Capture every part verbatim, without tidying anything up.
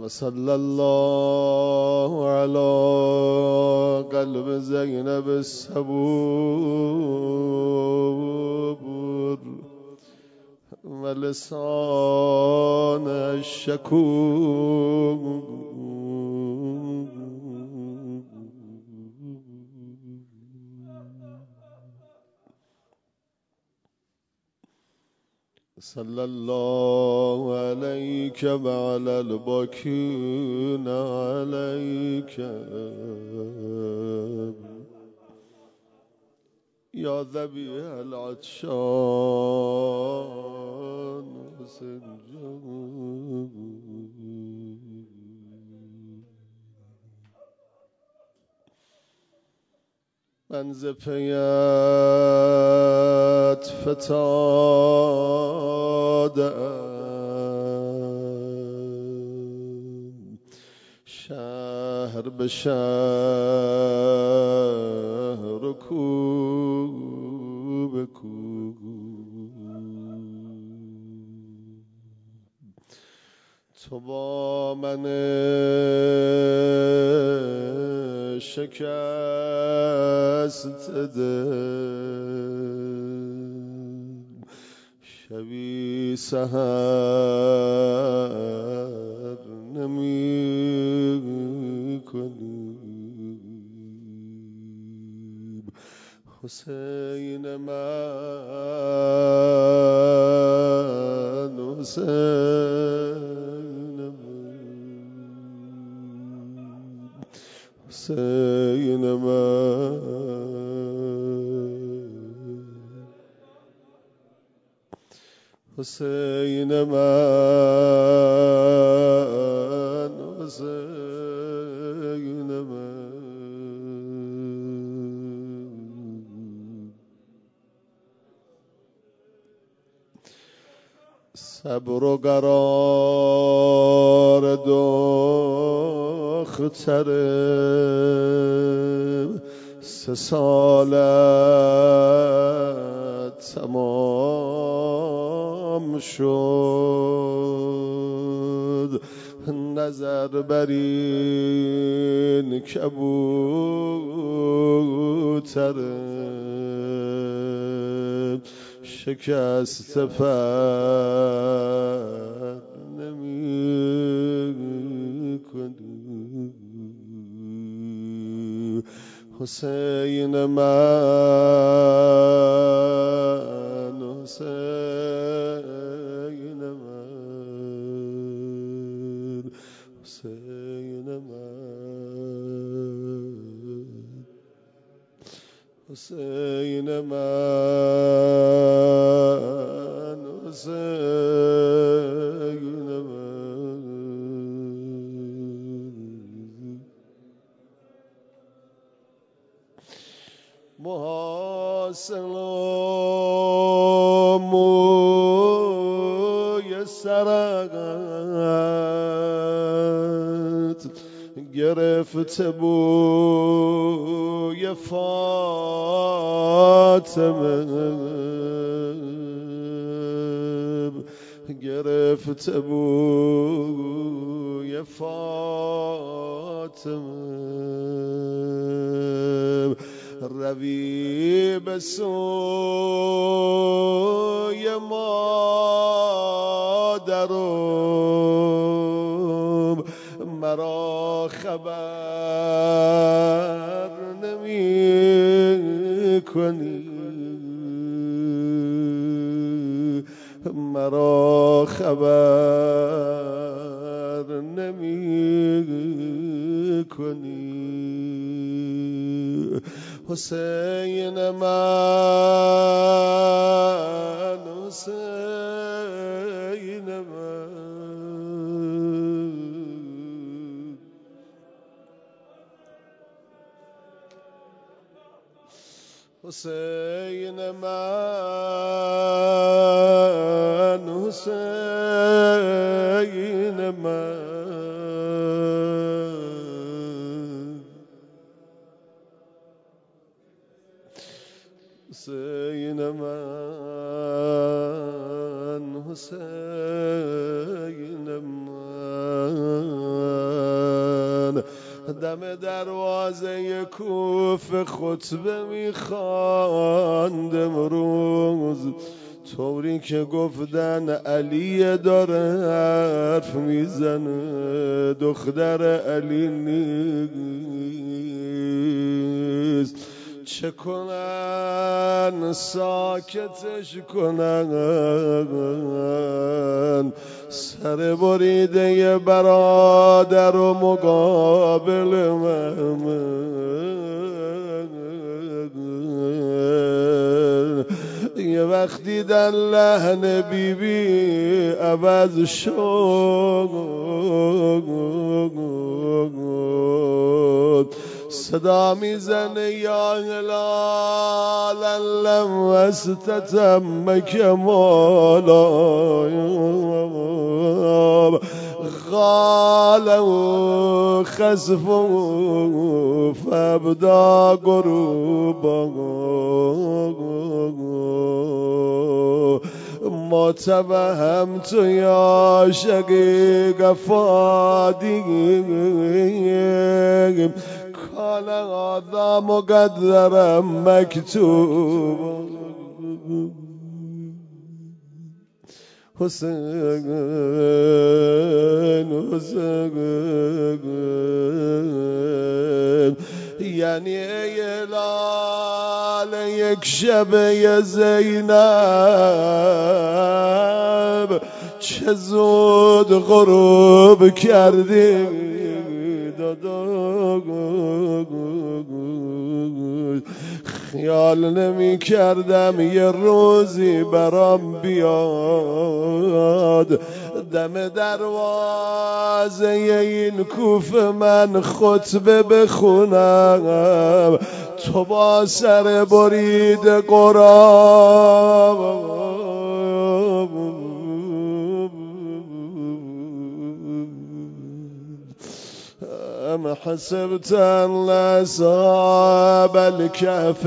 وصلى الله على قلب زينب السبور ولسان الشكور صلى الله عليك وعلى الباكين عليك يا ذبيح العطشان وسنجاب من ز پیت فتادم شهر به شهر و کو به کو تو با من شکست دل شبی سحر نمی کنی حسین من حسین حسین من حسین من حسین من صبر و قرار دخترم سه سالت تمام شد نظر بر این کبوترم شکست پر نمی کنی حسین من حسین من حسین من حسین من حسین من محاسن و موی سرت گرفته بوی فاطمه گرفته بوی فاطمه روی به سوی مادرم مرا خبر نمی کنی مرا خبر نمی کنی حسین من حسین من حسین من حسین من حسین من حسین من دم دروازه کوفه خطبه میخواند امروز، طوری که گفتن علی داره حرف میزنه، دختر علی نیست. چه کنن ساکتش کنن، سر بریده یه برادر و مقابل من، یه وقت دیدن لحن بی بی عوض شد، صدا میزنه یا هلالا لم استتمک مولا غالوا خسفوا فابدا غروبا ما توهمت یا شقیق فادی کان هذا مقدرا مکتوب. حسین حسین یعنی ای لال یک شب زینب چه زود غروب کردی خیال نمی کردم یه روزی برام بیاد دم دروازه این کوفه من خطبه بخونم، تو با سر برید قراب أم حسبت أن أصحاب الكهف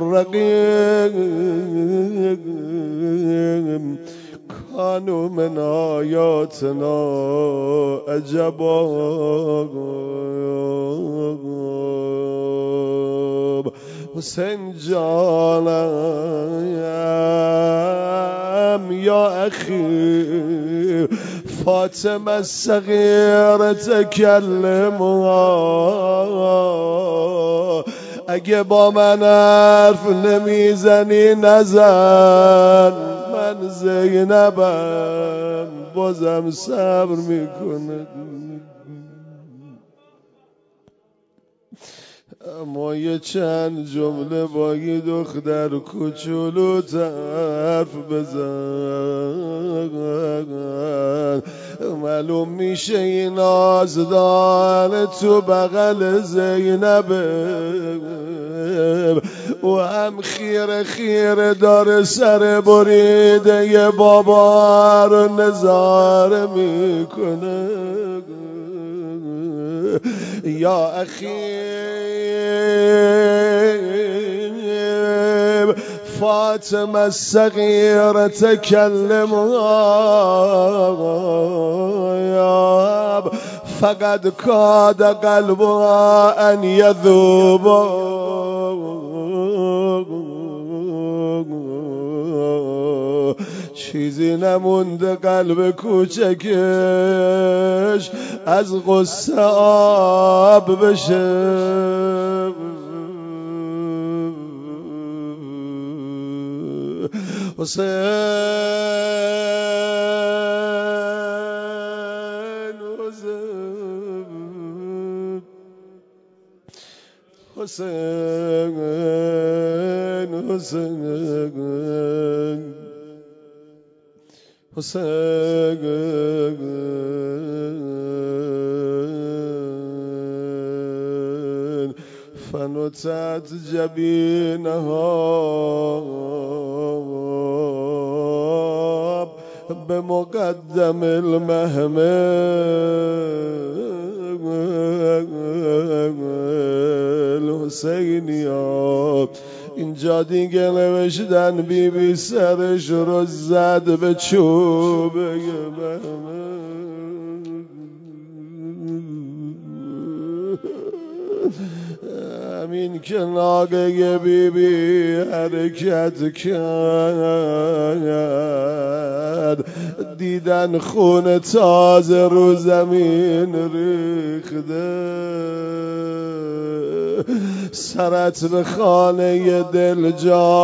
والرقيم كانوا من آياتنا عجبا حسین جانم یا اخی فاطمه الصغیر تکلم اگه با من حرف نمیزنی نزن، من زینبم بازم صبر میکنه. اما یه چند جمله با یه دختر کوچولو حرف بزن، معلوم میشه این آزدان تو بغل زینبه و هم خیر خیر داره سر بریده یه بابا رو نظاره میکنه. یا اخی فاطمه الصغیر تکلم فقد کاد قلبها ان یذوب چیزی نمونده قلب کوچکش از غصه آب بشه. حسین حسین حسین حسین حسین فنتت جبینها بمقدم المهمل حسینیا. اینجا دیگه نوشتن بی بی سرش رو زد به چوب مهمل. همین که ناگه بی بی حرکت کرد دیدن خون تازه رو زمین ریخته سرت به خانه دل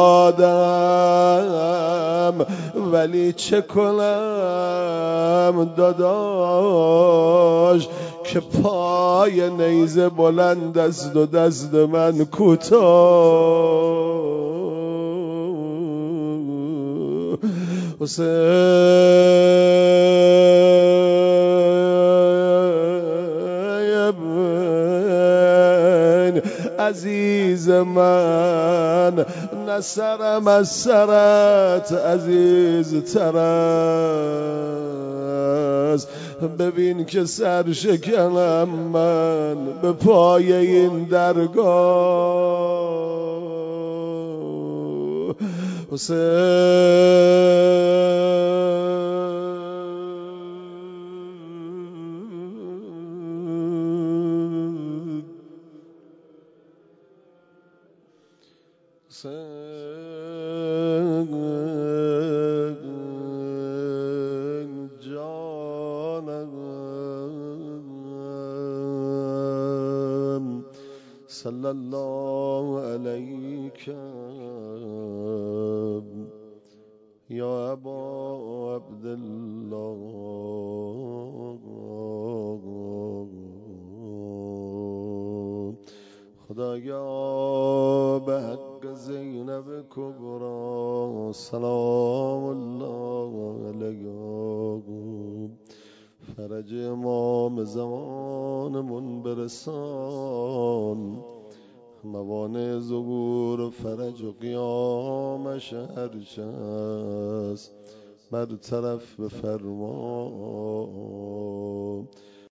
جادم ولی چه کنم داداش که پای نیزه بلند است و دست من کوتاه حسین عزیز من نسرم از سرت عزیز تر است ببین که سر شکنم من به پای این درگاه حسین جانم صلی الله علیک یا ابا عبدالله خدایا به حق زینب کبرا سلام الله علیها فرج امام زمانمون برسان موانع ظهور و فرج و قیامش هرچه است برطرف بفرما